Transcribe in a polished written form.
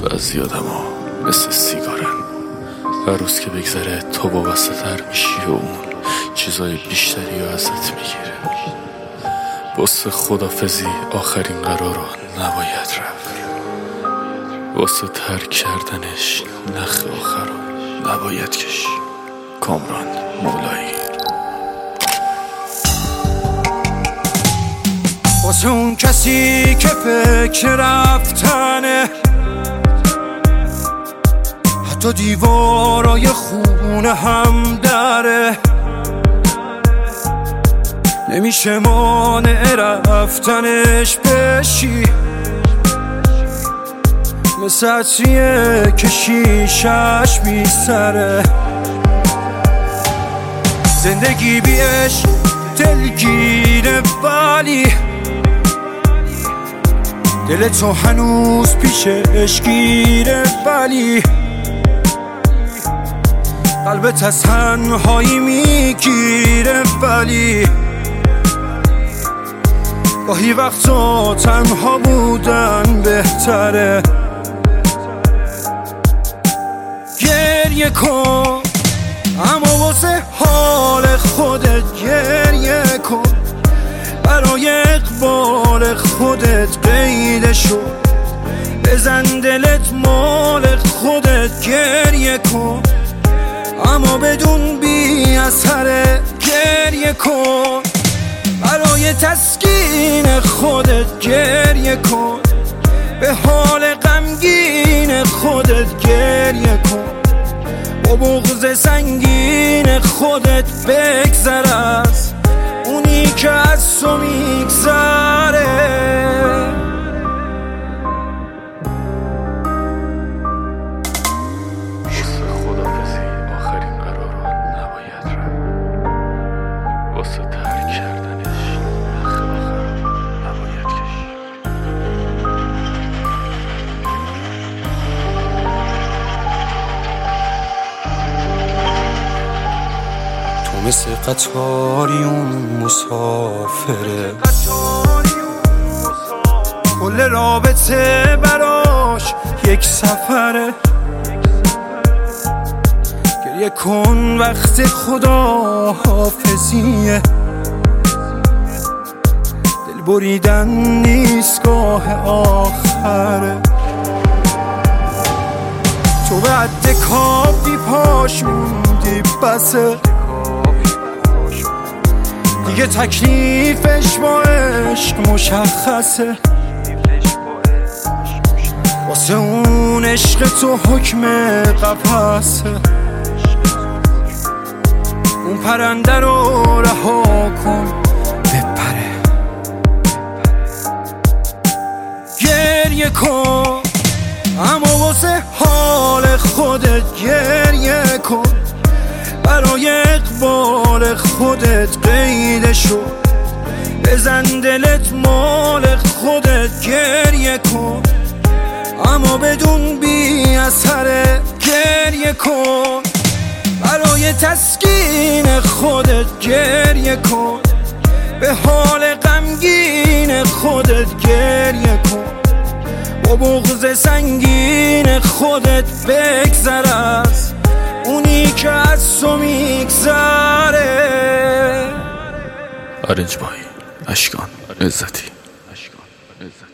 بعضی آدما مثل سیگارن، هر روز که بگذره تو وابسته‌تر میشی و اون چیزای بیشتری رو ازت میگیره. واسه خدافزی آخرین قرار رو نباید رفت، واسه ترک کردنش نخ آخر رو نباید کشید. کامران مولایی. واسه اون کسی که فکر رفتنه، حتی دیوارای خونه هم داره، نمیشه مانع رفتنش بشی، مثل عطریه که شیشش میسره. زندگی بیش دلگیره ولی دل تو هنوز پیشش گیره، ولی قلبت از تنهایی میگیره، ولی گاهی وقتا تنها بودن بهتره. گریه کن اما واسه حال خودت گریه کن، برای اقبال خودت قیده شو، بزن دلت مال خودت گریه کن، اما بدون بی اثره. گریه کن برای تسکین خودت گریه کن، به حال غمگین خودت گریه کن، با بغض سنگین خودت بگذر از اونی که از تو میگذره. خدافزی آخرین قرار رو نباید رفت، واسه ترک کردنش نخ آخر رو نباید کشید. تو مثل قطاری اون مسافره، کل رابطه براش یک سفره. گریه کن وقت خدا حافظیه، دل بریدن نیست گاه آخره. تو به عد کافی پاش موندی بسه، دیگه تکلیفش با عشق مشخصه. واسه اون عشق تو حکم قفسه، اون پرنده رو رها کن بپره. گریه کن اما واسه حال خودت گریه کن، برای اقبال خودت قیده شو، بزن دلت مال خودت گریه کن، اما بدون بی اثره. گریه کن برای تسکین خودت گریه کن، به حال غمگین خودت گریه کن، با بغض سنگین خودت بگذر از اونی که از تو میگذره. آرنج بای اشکان عزتی.